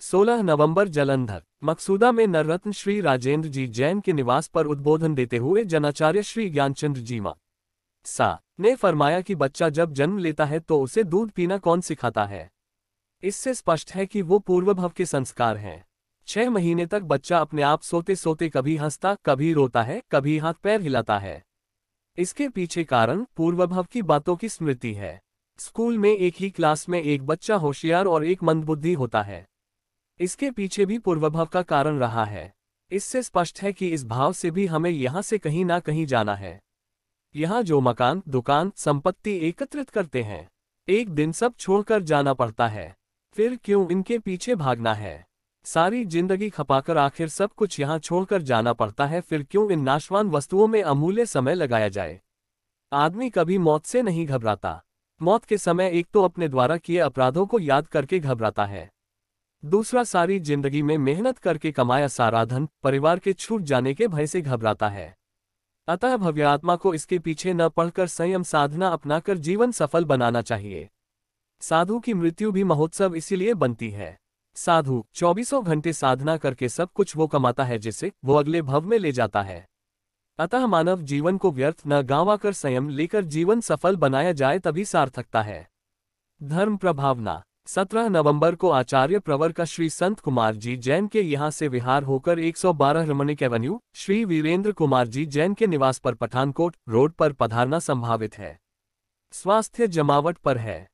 16 नवंबर जालंधर मकसूदा में नररत्न श्री राजेंद्र जी जैन के निवास पर उद्बोधन देते हुए जनाचार्य श्री ज्ञानचंद्र जी सा ने फरमाया कि बच्चा जब जन्म लेता है तो उसे दूध पीना कौन सिखाता है। इससे स्पष्ट है कि वो पूर्वभव के संस्कार हैं। 6 महीने तक बच्चा अपने आप सोते सोते कभी हंसता, कभी रोता है, कभी हाथ पैर हिलाता है। इसके पीछे कारण पूर्वभव की बातों की स्मृति है। स्कूल में एक ही क्लास में एक बच्चा होशियार और एक मंदबुद्धि होता है। इसके पीछे भी पूर्वभव का कारण रहा है। इससे स्पष्ट है कि इस भाव से भी हमें यहाँ से कहीं ना कहीं जाना है। यहाँ जो मकान, दुकान, संपत्ति एकत्रित करते हैं, एक दिन सब छोड़कर जाना पड़ता है। फिर क्यों इनके पीछे भागना है? सारी जिंदगी खपाकर आखिर सब कुछ यहाँ छोड़कर जाना पड़ता है। फिर क्यों इन नाशवान वस्तुओं में अमूल्य समय लगाया जाए? आदमी कभी मौत से नहीं घबराता। मौत के समय एक तो अपने द्वारा किए अपराधों को याद करके घबराता है, दूसरा सारी जिंदगी में मेहनत करके कमाया सारा धन परिवार के छूट जाने के भय से घबराता है। अतः भव्यात्मा को इसके पीछे न पड़कर संयम साधना अपनाकर जीवन सफल बनाना चाहिए। साधु की मृत्यु भी महोत्सव इसीलिए बनती है। साधु 24 घंटे साधना करके सब कुछ वो कमाता है जिसे वो अगले भव में ले जाता है। अतः मानव जीवन को व्यर्थ न गंवाकर संयम लेकर जीवन सफल बनाया जाए तभी सार्थकता है। धर्म प्रभावना 17 नवंबर को आचार्य प्रवर का श्री संत कुमार जी जैन के यहाँ से विहार होकर 112 रमणिक एवेन्यू श्री वीरेंद्र कुमार जी जैन के निवास पर पठानकोट रोड पर पधारना संभावित है। स्वास्थ्य जमावट पर है।